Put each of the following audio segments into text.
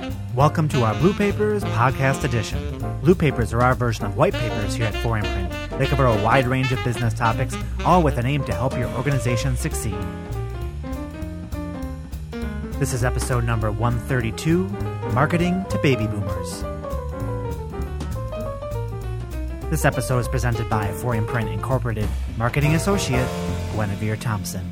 Welcome to our Blue Papers Podcast Edition. Blue Papers are our version of white papers here at 4imprint. They cover a wide range of business topics, all with an aim to help your organization succeed. This is episode number 132, Marketing to Baby Boomers. This episode is presented by 4imprint Incorporated Marketing Associate Guinevere Thompson.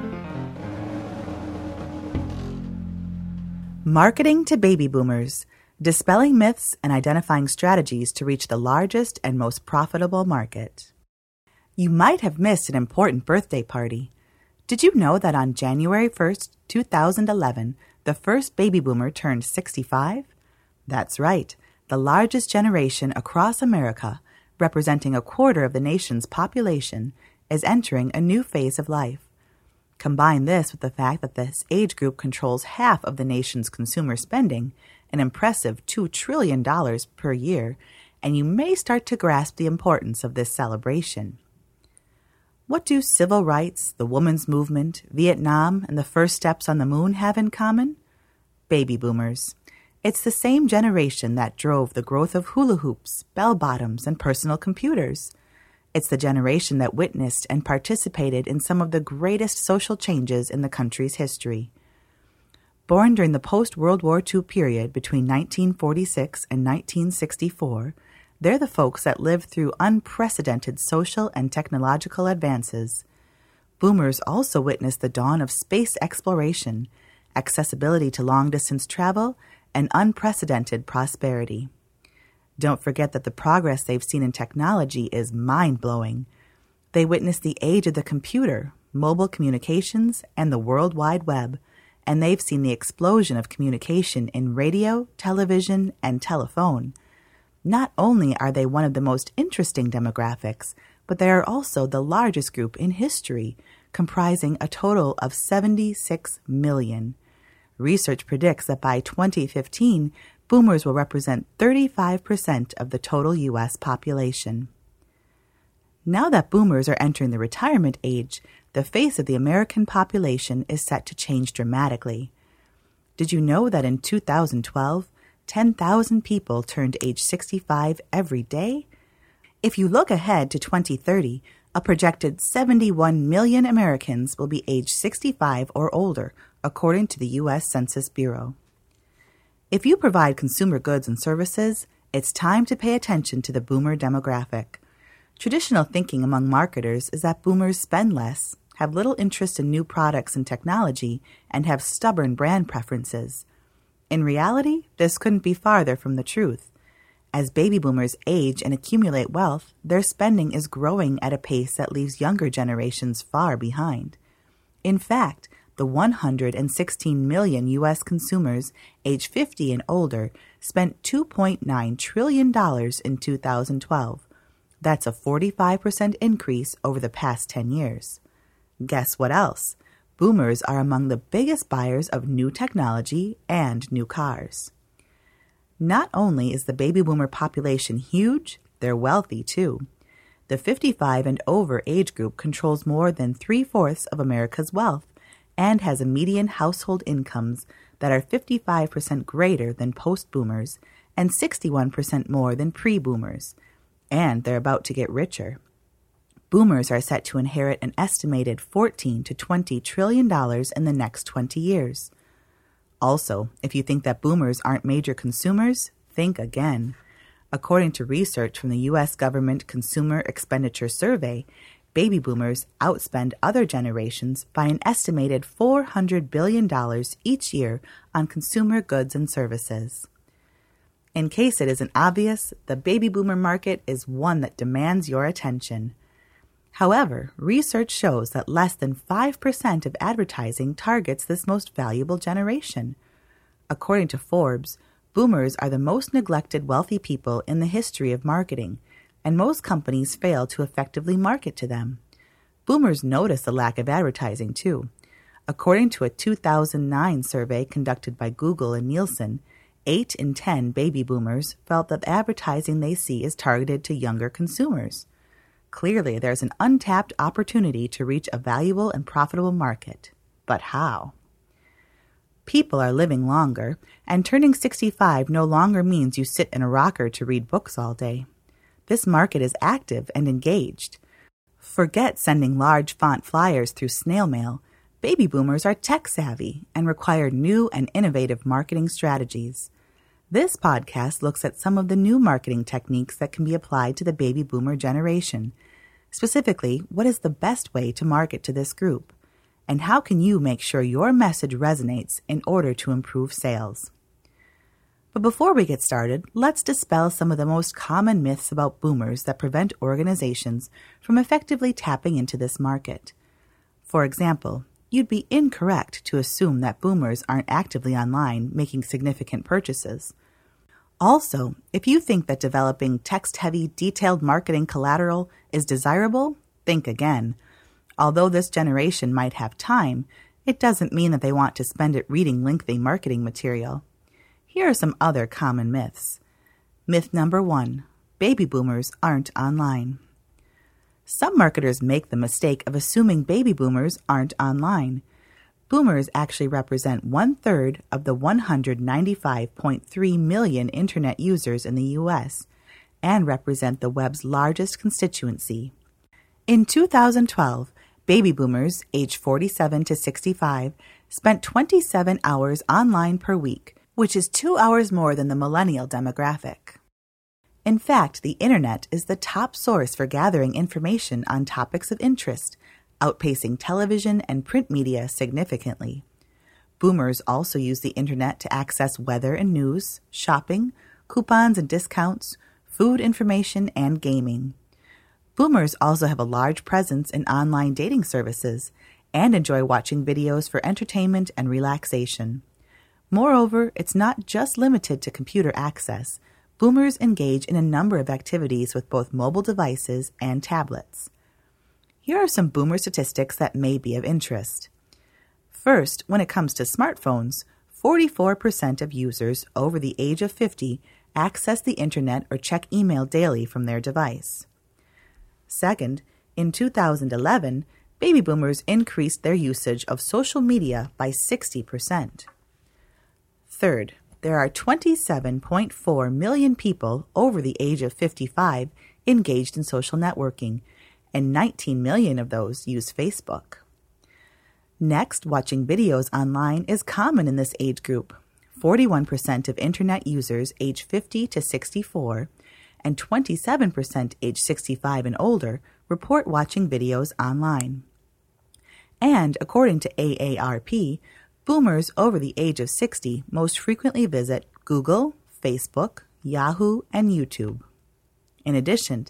Marketing to Baby Boomers, dispelling myths and identifying strategies to reach the largest and most profitable market. You might have missed an important birthday party. Did you know that on January 1st, 2011, the first baby boomer turned 65? That's right, the largest generation across America, representing a quarter of the nation's population, is entering a new phase of life. Combine this with the fact that this age group controls half of the nation's consumer spending, an impressive $2 trillion per year, and you may start to grasp the importance of this celebration. What do civil rights, the women's movement, Vietnam, and the first steps on the moon have in common? Baby boomers. It's the same generation that drove the growth of hula hoops, bell-bottoms, and personal computers. It's the generation that witnessed and participated in some of the greatest social changes in the country's history. Born during the post-World War II period between 1946 and 1964, they're the folks that lived through unprecedented social and technological advances. Boomers also witnessed the dawn of space exploration, accessibility to long-distance travel, and unprecedented prosperity. Don't forget that the progress they've seen in technology is mind-blowing. They witnessed the age of the computer, mobile communications, and the World Wide Web, and they've seen the explosion of communication in radio, television, and telephone. Not only are they one of the most interesting demographics, but they are also the largest group in history, comprising a total of 76 million. Research predicts that by 2015, boomers will represent 35% of the total U.S. population. Now that boomers are entering the retirement age, the face of the American population is set to change dramatically. Did you know that in 2012, 10,000 people turned age 65 every day? If you look ahead to 2030, a projected 71 million Americans will be age 65 or older, according to the U.S. Census Bureau. If you provide consumer goods and services, it's time to pay attention to the boomer demographic. Traditional thinking among marketers is that boomers spend less, have little interest in new products and technology, and have stubborn brand preferences. In reality, this couldn't be farther from the truth. As baby boomers age and accumulate wealth, their spending is growing at a pace that leaves younger generations far behind. In fact, the 116 million U.S. consumers age 50 and older spent $2.9 trillion in 2012. That's a 45% increase over the past 10 years. Guess what else? Boomers are among the biggest buyers of new technology and new cars. Not only is the baby boomer population huge, they're wealthy too. The 55 and over age group controls more than 3/4 of America's wealth, and has a median household incomes that are 55% greater than post-boomers and 61% more than pre-boomers. And they're about to get richer. Boomers are set to inherit an estimated $14 to $20 trillion in the next 20 years. Also, if you think that boomers aren't major consumers, think again. According to research from the U.S. Government Consumer Expenditure Survey, baby boomers outspend other generations by an estimated $400 billion each year on consumer goods and services. In case it isn't obvious, the baby boomer market is one that demands your attention. However, research shows that less than 5% of advertising targets this most valuable generation. According to Forbes, boomers are the most neglected wealthy people in the history of marketing, and most companies fail to effectively market to them. Boomers notice the lack of advertising, too. According to a 2009 survey conducted by Google and Nielsen, 8 in 10 baby boomers felt that the advertising they see is targeted to younger consumers. Clearly, there's an untapped opportunity to reach a valuable and profitable market. But how? People are living longer, and turning 65 no longer means you sit in a rocker to read books all day. This market is active and engaged. Forget sending large font flyers through snail mail. Baby boomers are tech-savvy and require new and innovative marketing strategies. This podcast looks at some of the new marketing techniques that can be applied to the baby boomer generation. Specifically, what is the best way to market to this group? And how can you make sure your message resonates in order to improve sales? But before we get started, let's dispel some of the most common myths about boomers that prevent organizations from effectively tapping into this market. For example, you'd be incorrect to assume that boomers aren't actively online making significant purchases. Also, if you think that developing text-heavy, detailed marketing collateral is desirable, think again. Although this generation might have time, it doesn't mean that they want to spend it reading lengthy marketing material. Here are some other common myths. Myth number 1. Baby boomers aren't online. Some marketers make the mistake of assuming baby boomers aren't online. Boomers actually represent 1/3 of the 195.3 million Internet users in the U.S. and represent the web's largest constituency. In 2012, baby boomers aged 47 to 65 spent 27 hours online per week, which is 2 hours more than the millennial demographic. In fact, the Internet is the top source for gathering information on topics of interest, outpacing television and print media significantly. Boomers also use the Internet to access weather and news, shopping, coupons and discounts, food information, and gaming. Boomers also have a large presence in online dating services and enjoy watching videos for entertainment and relaxation. Moreover, it's not just limited to computer access. Boomers engage in a number of activities with both mobile devices and tablets. Here are some boomer statistics that may be of interest. First, when it comes to smartphones, 44% of users over the age of 50 access the Internet or check email daily from their device. Second, in 2011, baby boomers increased their usage of social media by 60%. Third, there are 27.4 million people over the age of 55 engaged in social networking, and 19 million of those use Facebook. Next, watching videos online is common in this age group. 41% of Internet users age 50 to 64 and 27% age 65 and older report watching videos online. And according to AARP, boomers over the age of 60 most frequently visit Google, Facebook, Yahoo, and YouTube. In addition,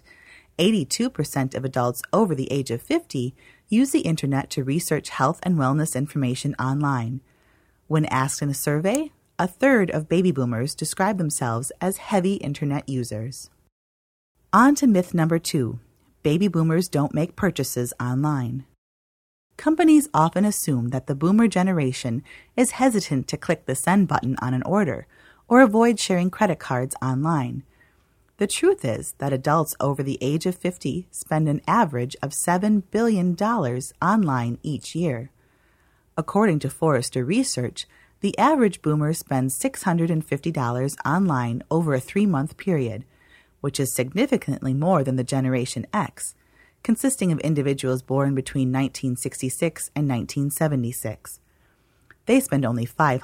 82% of adults over the age of 50 use the Internet to research health and wellness information online. When asked in a survey, 1/3 of baby boomers describe themselves as heavy Internet users. On to myth number 2. Baby boomers don't make purchases online. Companies often assume that the boomer generation is hesitant to click the send button on an order or avoid sharing credit cards online. The truth is that adults over the age of 50 spend an average of $7 billion online each year. According to Forrester Research, the average boomer spends $650 online over a 3-month period, which is significantly more than the Generation X, consisting of individuals born between 1966 and 1976. They spend only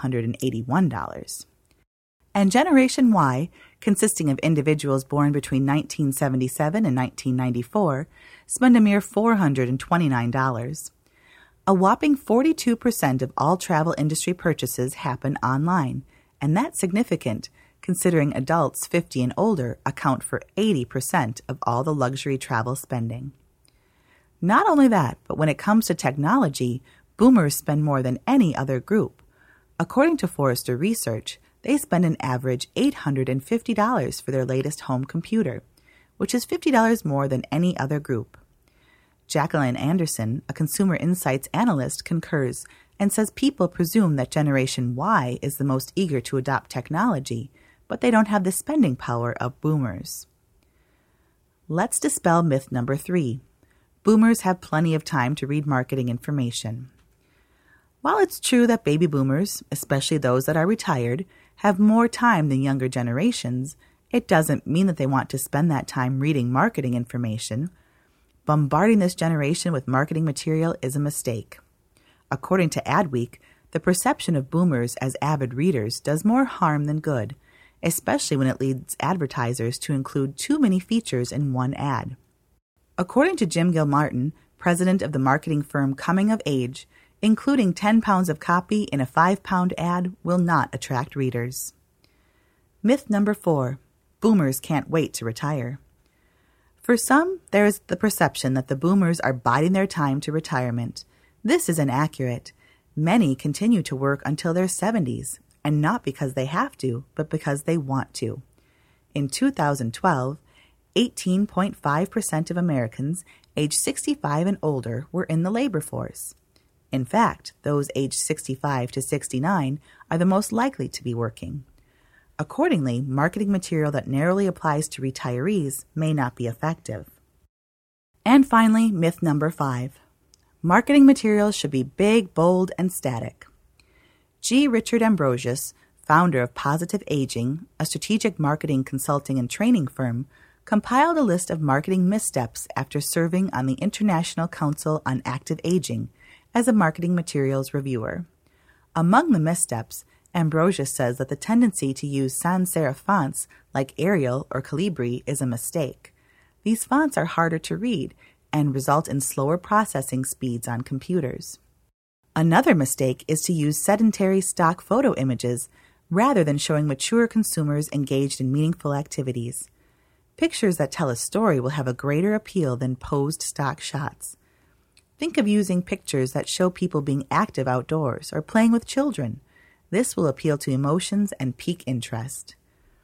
$581. And Generation Y, consisting of individuals born between 1977 and 1994, spend a mere $429. A whopping 42% of all travel industry purchases happen online, and that's significant, considering adults 50 and older account for 80% of all the luxury travel spending. Not only that, but when it comes to technology, boomers spend more than any other group. According to Forrester Research, they spend an average $850 for their latest home computer, which is $50 more than any other group. Jacqueline Anderson, a consumer insights analyst, concurs and says people presume that Generation Y is the most eager to adopt technology, but they don't have the spending power of boomers. Let's dispel myth number 3. Boomers have plenty of time to read marketing information. While it's true that baby boomers, especially those that are retired, have more time than younger generations, it doesn't mean that they want to spend that time reading marketing information. Bombarding this generation with marketing material is a mistake. According to Adweek, the perception of boomers as avid readers does more harm than good, especially when it leads advertisers to include too many features in one ad. According to Jim Gilmartin, president of the marketing firm Coming of Age, including 10 pounds of copy in a 5-pound ad will not attract readers. Myth number 4. Boomers can't wait to retire. For some, there is the perception that the boomers are biding their time to retirement. This is inaccurate. Many continue to work until their 70s, and not because they have to, but because they want to. In 2012, 18.5% of Americans aged 65 and older were in the labor force. In fact, those aged 65 to 69 are the most likely to be working. Accordingly, marketing material that narrowly applies to retirees may not be effective. And finally, myth number 5. Marketing materials should be big, bold, and static. G. Richard Ambrosius, founder of Positive Aging, a strategic marketing consulting and training firm, compiled a list of marketing missteps after serving on the International Council on Active Aging as a marketing materials reviewer. Among the missteps, Ambrosius says that the tendency to use sans serif fonts like Arial or Calibri is a mistake. These fonts are harder to read and result in slower processing speeds on computers. Another mistake is to use sedentary stock photo images rather than showing mature consumers engaged in meaningful activities. Pictures that tell a story will have a greater appeal than posed stock shots. Think of using pictures that show people being active outdoors or playing with children. This will appeal to emotions and pique interest.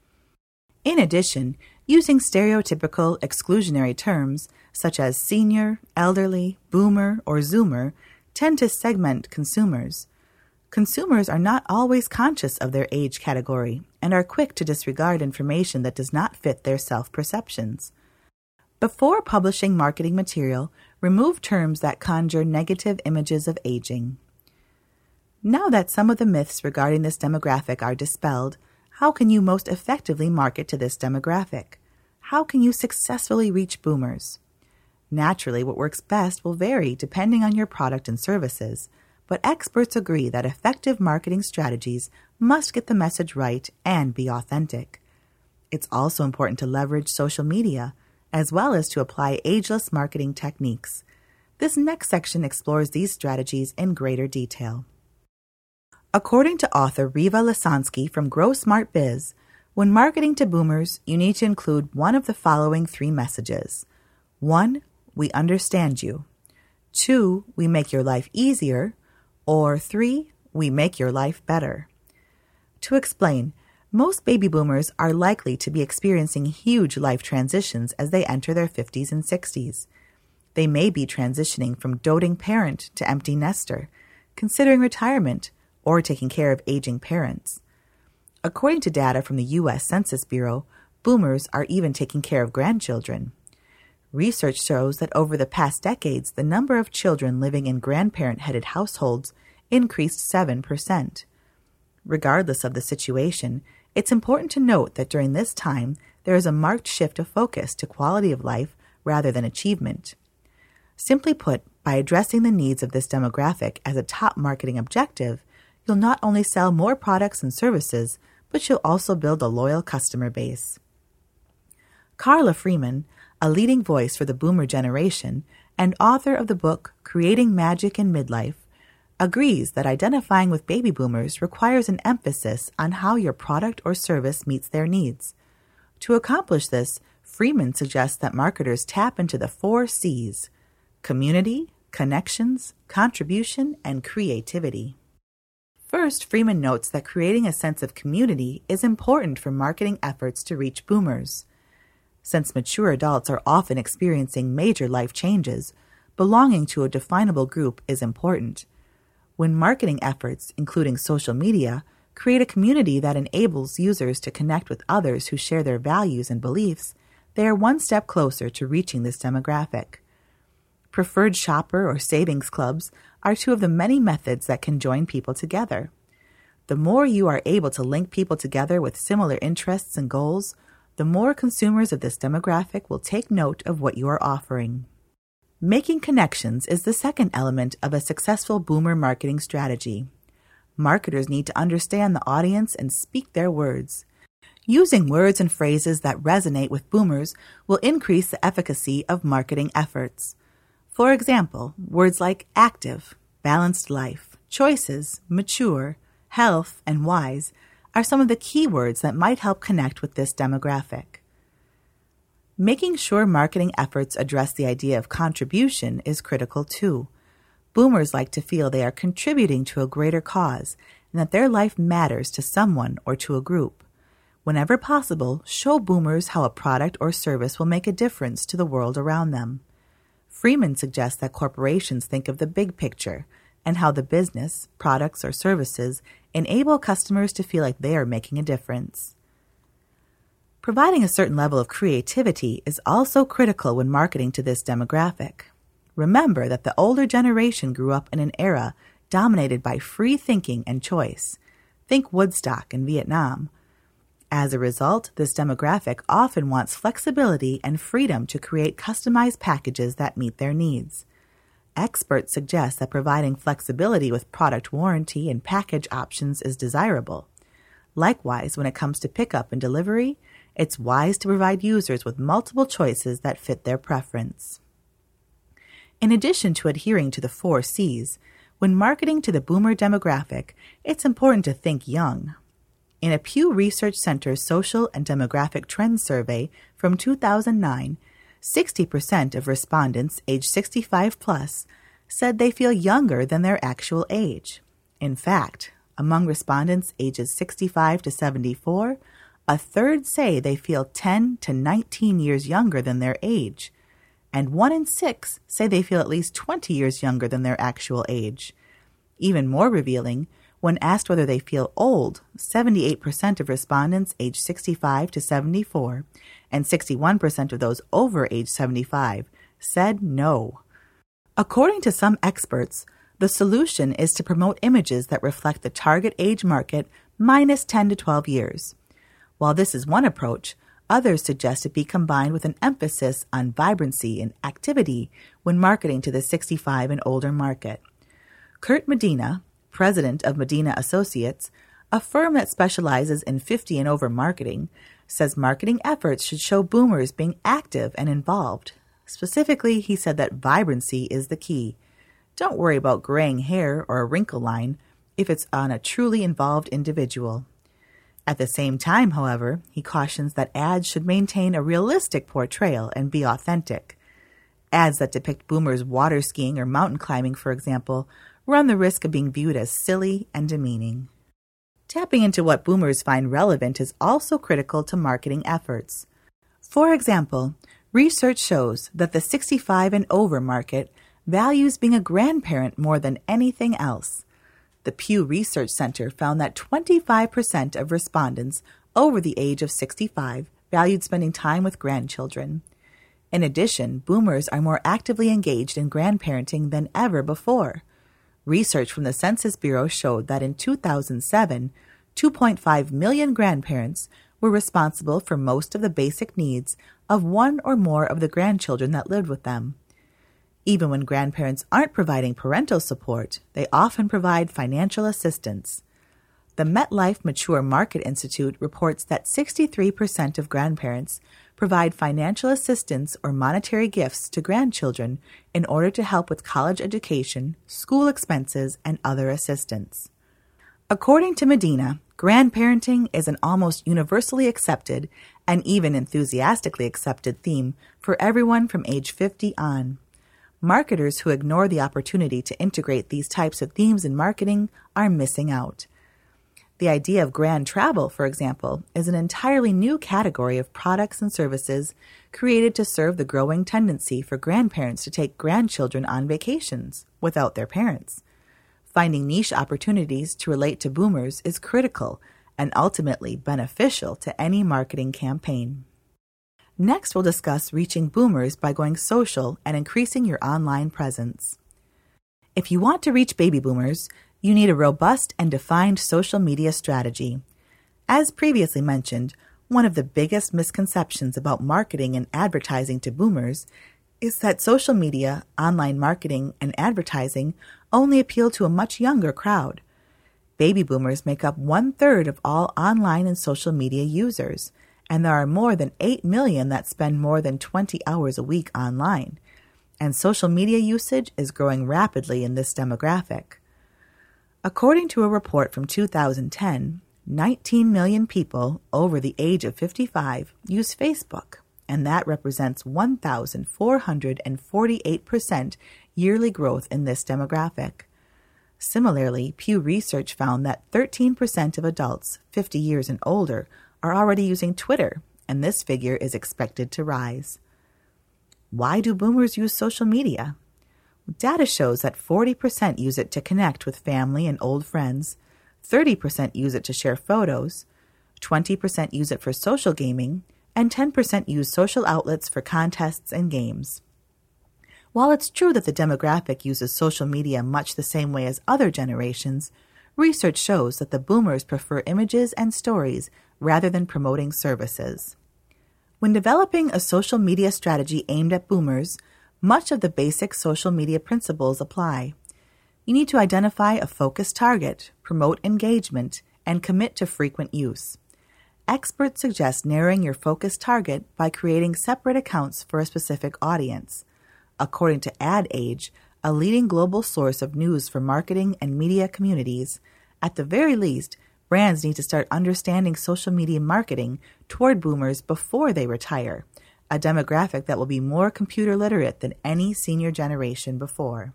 In addition, using stereotypical exclusionary terms such as senior, elderly, boomer, or zoomer tend to segment consumers. Consumers are not always conscious of their age category and are quick to disregard information that does not fit their self-perceptions. Before publishing marketing material, remove terms that conjure negative images of aging. Now that some of the myths regarding this demographic are dispelled, how can you most effectively market to this demographic? How can you successfully reach boomers? Naturally, what works best will vary depending on your product and services, but experts agree that effective marketing strategies must get the message right and be authentic. It's also important to leverage social media, as well as to apply ageless marketing techniques. This next section explores these strategies in greater detail. According to author Riva Lasansky from Grow Smart Biz, when marketing to boomers, you need to include one of the following 3 messages. 1. We understand you. 2. We make your life easier. Or 3. We make your life better. To explain, most baby boomers are likely to be experiencing huge life transitions as they enter their 50s and 60s. They may be transitioning from doting parent to empty nester, considering retirement, or taking care of aging parents. According to data from the U.S. Census Bureau, boomers are even taking care of grandchildren. Research shows that over the past decades, the number of children living in grandparent-headed households increased 7%. Regardless of the situation, it's important to note that during this time, there is a marked shift of focus to quality of life rather than achievement. Simply put, by addressing the needs of this demographic as a top marketing objective, you'll not only sell more products and services, but you'll also build a loyal customer base. Carla Freeman, a leading voice for the boomer generation and author of the book Creating Magic in Midlife, agrees that identifying with baby boomers requires an emphasis on how your product or service meets their needs. To accomplish this, Freeman suggests that marketers tap into the 4 C's: community, connections, contribution, and creativity. First, Freeman notes that creating a sense of community is important for marketing efforts to reach boomers. Since mature adults are often experiencing major life changes, belonging to a definable group is important. When marketing efforts, including social media, create a community that enables users to connect with others who share their values and beliefs, they are one step closer to reaching this demographic. Preferred shopper or savings clubs are two of the many methods that can join people together. The more you are able to link people together with similar interests and goals, the more consumers of this demographic will take note of what you are offering. Making connections is the second element of a successful boomer marketing strategy. Marketers need to understand the audience and speak their words. Using words and phrases that resonate with boomers will increase the efficacy of marketing efforts. For example, words like active, balanced life, choices, mature, health, and wise are some of the key words that might help connect with this demographic. Making sure marketing efforts address the idea of contribution is critical too. Boomers like to feel they are contributing to a greater cause and that their life matters to someone or to a group. Whenever possible, show boomers how a product or service will make a difference to the world around them. Freeman suggests that corporations think of the big picture and how the business, products, or services enable customers to feel like they are making a difference. Providing a certain level of creativity is also critical when marketing to this demographic. Remember that the older generation grew up in an era dominated by free thinking and choice. Think Woodstock in Vietnam. As a result, this demographic often wants flexibility and freedom to create customized packages that meet their needs. Experts suggest that providing flexibility with product warranty and package options is desirable. Likewise, when it comes to pickup and delivery, it's wise to provide users with multiple choices that fit their preference. In addition to adhering to the 4 C's, when marketing to the boomer demographic, it's important to think young. In a Pew Research Center Social and Demographic Trends survey from 2009, 60% of respondents aged 65 plus said they feel younger than their actual age. In fact, among respondents ages 65 to 74, a third say they feel 10 to 19 years younger than their age, and 1 in 6 say they feel at least 20 years younger than their actual age. Even more revealing, when asked whether they feel old, 78% of respondents aged 65 to 74 and 61% of those over age 75 said no. According to some experts, the solution is to promote images that reflect the target age market minus 10 to 12 years. While this is one approach, others suggest it be combined with an emphasis on vibrancy and activity when marketing to the 65 and older market. Kurt Medina, president of Medina Associates, a firm that specializes in 50 and over marketing, says marketing efforts should show boomers being active and involved. Specifically, he said that vibrancy is the key. Don't worry about graying hair or a wrinkle line if it's on a truly involved individual. At the same time, however, he cautions that ads should maintain a realistic portrayal and be authentic. Ads that depict boomers water skiing or mountain climbing, for example, run the risk of being viewed as silly and demeaning. Tapping into what boomers find relevant is also critical to marketing efforts. For example, research shows that the 65 and over market values being a grandparent more than anything else. The Pew Research Center found that 25% of respondents over the age of 65 valued spending time with grandchildren. In addition, boomers are more actively engaged in grandparenting than ever before. Research from the Census Bureau showed that in 2007, 2.5 million grandparents were responsible for most of the basic needs of one or more of the grandchildren that lived with them. Even when grandparents aren't providing parental support, they often provide financial assistance. The MetLife Mature Market Institute reports that 63% of grandparents provide financial assistance or monetary gifts to grandchildren in order to help with college education, school expenses, and other assistance. According to Medina, grandparenting is an almost universally accepted and even enthusiastically accepted theme for everyone from age 50 on. Marketers who ignore the opportunity to integrate these types of themes in marketing are missing out. The idea of grand travel, for example, is an entirely new category of products and services created to serve the growing tendency for grandparents to take grandchildren on vacations without their parents. Finding niche opportunities to relate to boomers is critical and ultimately beneficial to any marketing campaign. Next, we'll discuss reaching boomers by going social and increasing your online presence. If you want to reach baby boomers, you need a robust and defined social media strategy. As previously mentioned, one of the biggest misconceptions about marketing and advertising to boomers is that social media, online marketing, and advertising only appeal to a much younger crowd. Baby boomers make up 1/3 of all online and social media users, and there are more than 8 million that spend more than 20 hours a week online. And social media usage is growing rapidly in this demographic. According to a report from 2010, 19 million people over the age of 55 use Facebook, and that represents 1,448% yearly growth in this demographic. Similarly, Pew Research found that 13% of adults 50 years and older are already using Twitter, and this figure is expected to rise. Why do boomers use social media? Data shows that 40% use it to connect with family and old friends, 30% use it to share photos, 20% use it for social gaming, and 10% use social outlets for contests and games. While it's true that the demographic uses social media much the same way as other generations, research shows that the boomers prefer images and stories rather than promoting services. When developing a social media strategy aimed at boomers, much of the basic social media principles apply. You need to identify a focused target, promote engagement, and commit to frequent use. Experts suggest narrowing your focused target by creating separate accounts for a specific audience. According to Ad Age, a leading global source of news for marketing and media communities, at the very least, brands need to start understanding social media marketing toward boomers before they retire, a demographic that will be more computer literate than any senior generation before.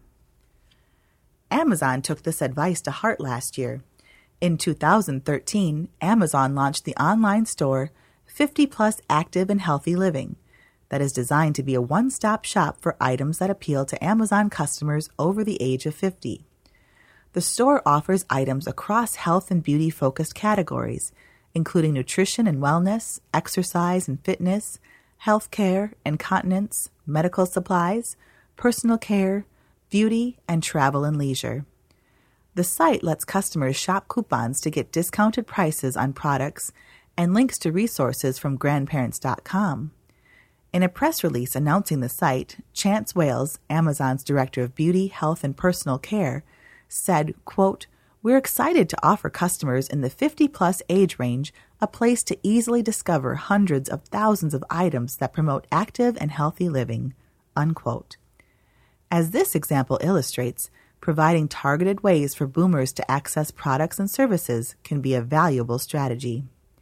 Amazon took this advice to heart last year. In 2013, Amazon launched the online store 50 Plus Active and Healthy Living that is designed to be a one-stop shop for items that appeal to Amazon customers over the age of 50. The store offers items across health and beauty-focused categories, including nutrition and wellness, exercise and fitness, healthcare, incontinence, medical supplies, personal care, beauty, and travel and leisure. The site lets customers shop coupons to get discounted prices on products and links to resources from grandparents.com. In a press release announcing the site, Chance Wales, Amazon's Director of Beauty, Health, and Personal Care, said, quote, "We're excited to offer customers in the 50-plus age range a place to easily discover hundreds of thousands of items that promote active and healthy living," unquote. As this example illustrates, providing targeted ways for boomers to access products and services can be a valuable strategy.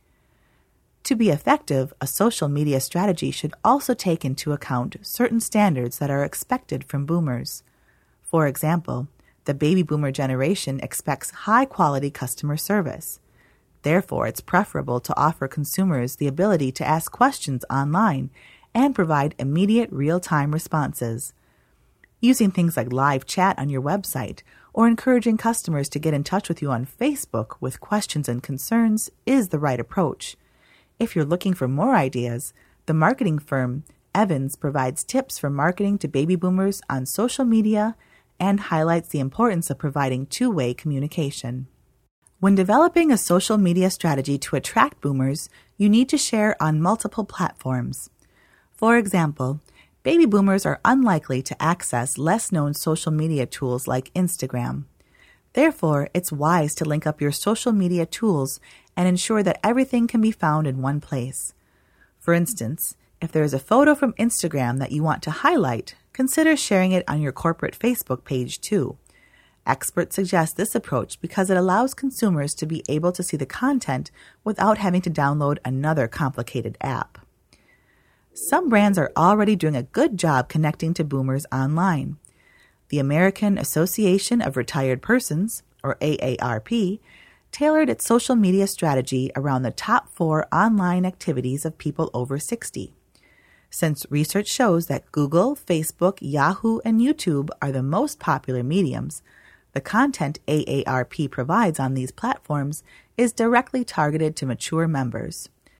To be effective, a social media strategy should also take into account certain standards that are expected from boomers. For example, the baby boomer generation expects high-quality customer service. Therefore, it's preferable to offer consumers the ability to ask questions online and provide immediate real-time responses. Using things like live chat on your website or encouraging customers to get in touch with you on Facebook with questions and concerns is the right approach. If you're looking for more ideas, the marketing firm Evans provides tips for marketing to baby boomers on social media and highlights the importance of providing two-way communication. When developing a social media strategy to attract boomers, you need to share on multiple platforms. For example, baby boomers are unlikely to access less-known social media tools like Instagram. Therefore, it's wise to link up your social media tools and ensure that everything can be found in one place. For instance, if there is a photo from Instagram that you want to highlight, consider sharing it on your corporate Facebook page too. Experts suggest this approach because it allows consumers to be able to see the content without having to download another complicated app. Some brands are already doing a good job connecting to boomers online. The American Association of Retired Persons, or AARP, tailored its social media strategy around the top 4 online activities of people over 60. Since research shows that Google, Facebook, Yahoo, and YouTube are the most popular mediums, the content AARP provides on these platforms is directly targeted to mature members.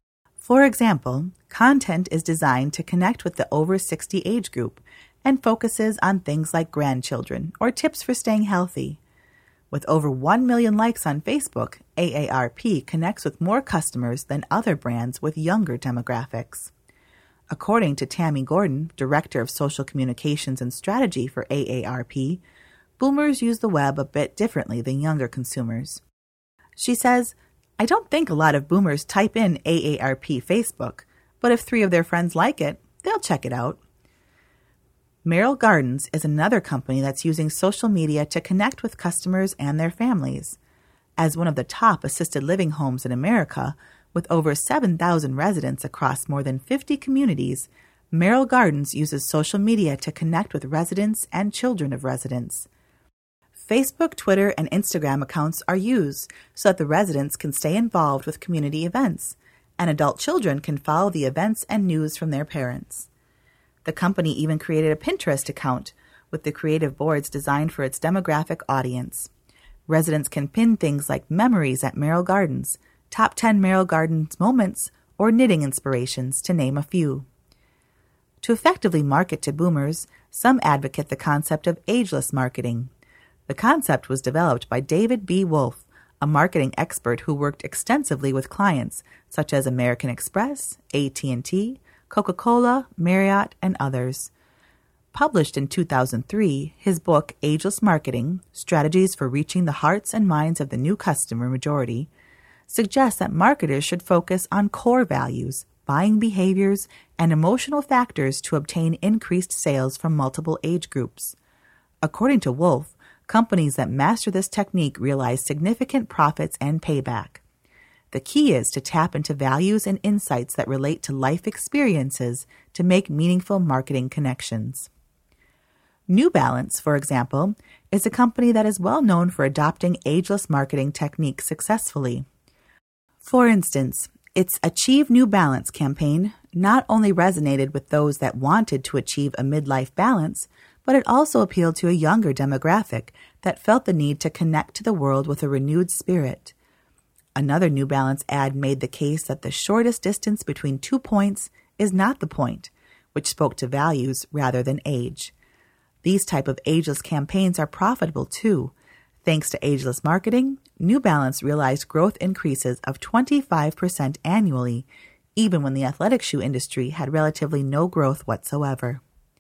For example, content is designed to connect with the over 60 age group and focuses on things like grandchildren or tips for staying healthy. With over 1 million likes on Facebook, AARP connects with more customers than other brands with younger demographics. According to Tammy Gordon, Director of Social Communications and Strategy for AARP, boomers use the web a bit differently than younger consumers. She says, "I don't think a lot of boomers type in AARP Facebook, but if 3 of their friends like it, they'll check it out." Merrill Gardens is another company that's using social media to connect with customers and their families. As one of the top assisted living homes in America, with over 7,000 residents across more than 50 communities, Merrill Gardens uses social media to connect with residents and children of residents. Facebook, Twitter, and Instagram accounts are used so that the residents can stay involved with community events, and adult children can follow the events and news from their parents. The company even created a Pinterest account with the creative boards designed for its demographic audience. Residents can pin things like memories at Merrill Gardens, top 10 Merrill Gardens moments, or knitting inspirations, to name a few. To effectively market to boomers, some advocate the concept of ageless marketing. The concept was developed by David B. Wolf, a marketing expert who worked extensively with clients such as American Express, AT&T, Coca-Cola, Marriott, and others. Published in 2003, his book, Ageless Marketing, Strategies for Reaching the Hearts and Minds of the New Customer Majority, suggests that marketers should focus on core values, buying behaviors, and emotional factors to obtain increased sales from multiple age groups. According to Wolf, companies that master this technique realize significant profits and payback. The key is to tap into values and insights that relate to life experiences to make meaningful marketing connections. New Balance, for example, is a company that is well known for adopting ageless marketing techniques successfully. For instance, its Achieve New Balance campaign not only resonated with those that wanted to achieve a midlife balance, but it also appealed to a younger demographic that felt the need to connect to the world with a renewed spirit. Another New Balance ad made the case that the shortest distance between 2 points is not the point, which spoke to values rather than age. These type of ageless campaigns are profitable too. Thanks to ageless marketing, New Balance realized growth increases of 25% annually, even when the athletic shoe industry had relatively no growth whatsoever.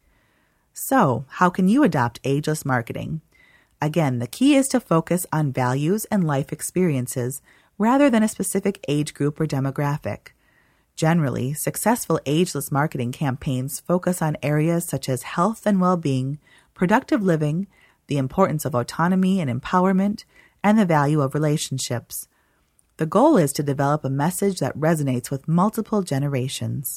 So, how can you adopt ageless marketing? Again, the key is to focus on values and life experiences rather than a specific age group or demographic. Generally, successful ageless marketing campaigns focus on areas such as health and well-being, productive living, the importance of autonomy and empowerment, and the value of relationships. The goal is to develop a message that resonates with multiple generations.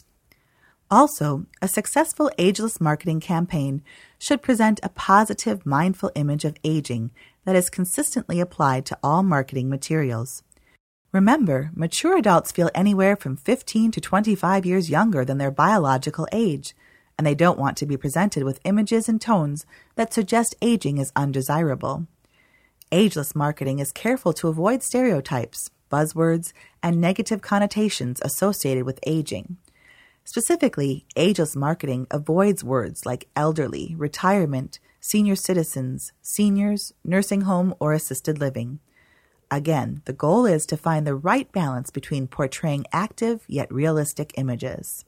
Also, a successful ageless marketing campaign should present a positive, mindful image of aging that is consistently applied to all marketing materials. Remember, mature adults feel anywhere from 15 to 25 years younger than their biological age, and they don't want to be presented with images and tones that suggest aging is undesirable. Ageless marketing is careful to avoid stereotypes, buzzwords, and negative connotations associated with aging. Specifically, ageless marketing avoids words like elderly, retirement, senior citizens, seniors, nursing home, or assisted living. Again, the goal is to find the right balance between portraying active yet realistic images.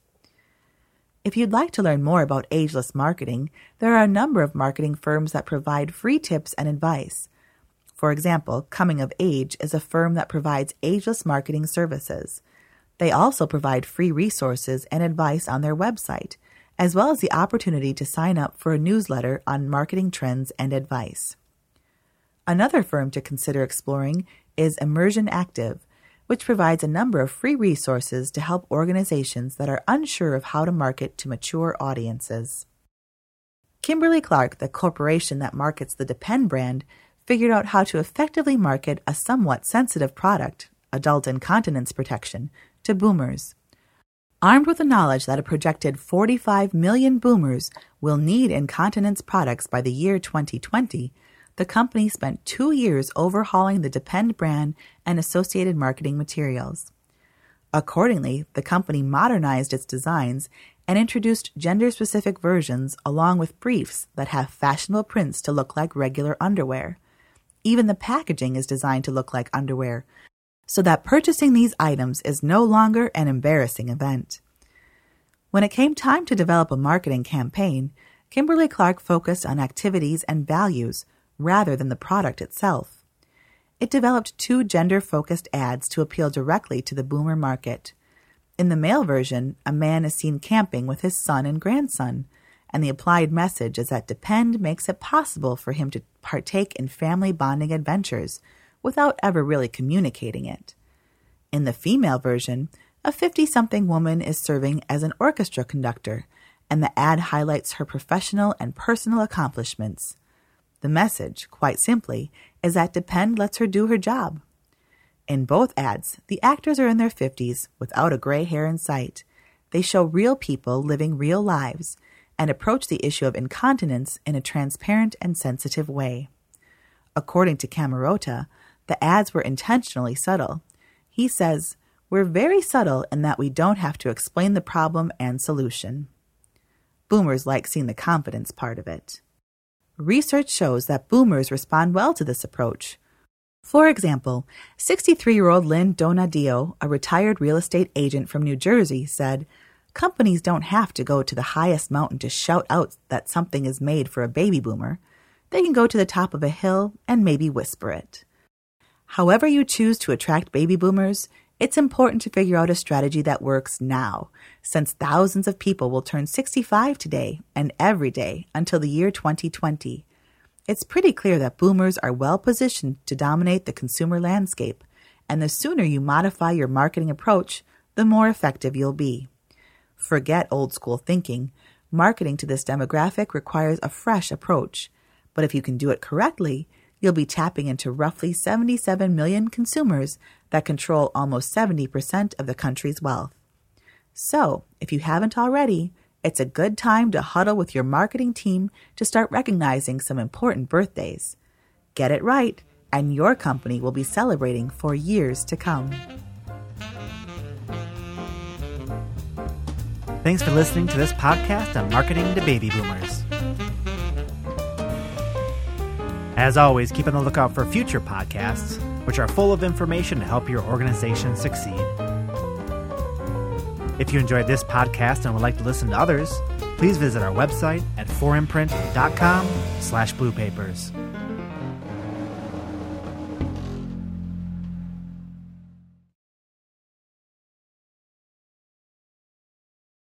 If you'd like to learn more about ageless marketing, there are a number of marketing firms that provide free tips and advice. For example, Coming of Age is a firm that provides ageless marketing services. They also provide free resources and advice on their website, as well as the opportunity to sign up for a newsletter on marketing trends and advice. Another firm to consider exploring is Immersion Active, which provides a number of free resources to help organizations that are unsure of how to market to mature audiences. Kimberly-Clark, the corporation that markets the Depend brand, figured out how to effectively market a somewhat sensitive product, adult incontinence protection, to boomers. Armed with the knowledge that a projected 45 million boomers will need incontinence products by the year 2020, the company spent 2 years overhauling the Depend brand and associated marketing materials. Accordingly, the company modernized its designs and introduced gender-specific versions along with briefs that have fashionable prints to look like regular underwear. Even the packaging is designed to look like underwear, so that purchasing these items is no longer an embarrassing event. When it came time to develop a marketing campaign, Kimberly-Clark focused on activities and values rather than the product itself. It developed 2 gender-focused ads to appeal directly to the boomer market. In the male version, a man is seen camping with his son and grandson, and the applied message is that Depend makes it possible for him to partake in family bonding adventures without ever really communicating it. In the female version, a 50-something woman is serving as an orchestra conductor, and the ad highlights her professional and personal accomplishments. The message, quite simply, is that Depend lets her do her job. In both ads, the actors are in their 50s without a gray hair in sight. They show real people living real lives and approach the issue of incontinence in a transparent and sensitive way. According to Camerota, the ads were intentionally subtle. He says, "We're very subtle in that we don't have to explain the problem and solution." Boomers like seeing the confidence part of it. Research shows that boomers respond well to this approach. For example, 63-year-old Lynn Donadio, a retired real estate agent from New Jersey, said, "Companies don't have to go to the highest mountain to shout out that something is made for a baby boomer. They can go to the top of a hill and maybe whisper it." However you choose to attract baby boomers, it's important to figure out a strategy that works now, since thousands of people will turn 65 today and every day until the year 2020. It's pretty clear that boomers are well positioned to dominate the consumer landscape, and the sooner you modify your marketing approach, the more effective you'll be. Forget old school thinking. Marketing to this demographic requires a fresh approach, but if you can do it correctly, you'll be tapping into roughly 77 million consumers that control almost 70% of the country's wealth. So, if you haven't already, it's a good time to huddle with your marketing team to start recognizing some important birthdays. Get it right, and your company will be celebrating for years to come. Thanks for listening to this podcast on marketing to baby boomers. As always, keep on the lookout for future podcasts, which are full of information to help your organization succeed. If you enjoyed this podcast and would like to listen to others, please visit our website at 4imprint.com/bluepapers.